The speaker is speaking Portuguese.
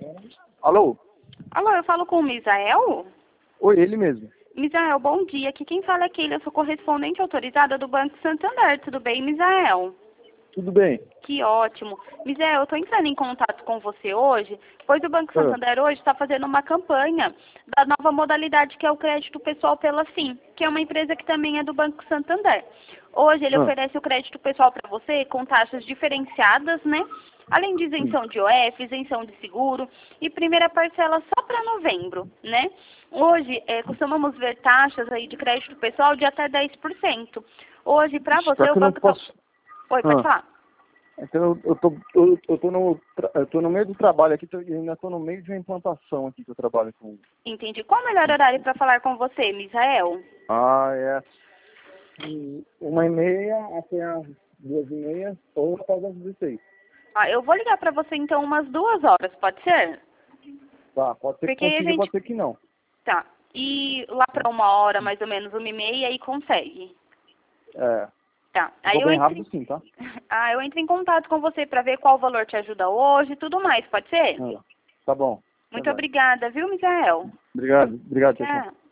Alô? Alô, eu falo com o Misael? Oi, ele mesmo. Misael, bom dia. Aqui quem fala é Keila, eu sou correspondente autorizada do Banco Santander. Tudo bem, Misael? Tudo bem? Que ótimo. Misael, eu estou entrando em contato com você hoje, pois o Banco Santander hoje está fazendo uma campanha da nova modalidade que é o crédito pessoal pela FIM, que é uma empresa que também é do Banco Santander. Hoje ele oferece o crédito pessoal para você com taxas diferenciadas, né? Além de isenção de IOF, isenção de seguro e primeira parcela só para novembro, né? Hoje costumamos ver taxas aí de crédito pessoal de até 10%. Hoje, para você, o Banco posso... Oi, pode falar. Então eu tô no meio do trabalho aqui, ainda tô no meio de uma implantação aqui que eu trabalho com. Entendi. Qual o melhor horário para falar com você, Misael? É 1h30 até as 2h30 ou após as 16. Eu vou ligar para você então umas 2 horas, pode ser? Tá, pode ser que consiga, pode ser que não. Tá. E lá para 1 hora, mais ou menos 1h30, aí consegue? Tá. Aí bem rápido sim, tá? Eu entro em contato com você para ver qual valor te ajuda hoje e tudo mais, pode ser? Tá bom. Muito obrigada, viu, Misael? Obrigado, tchau. Tchau.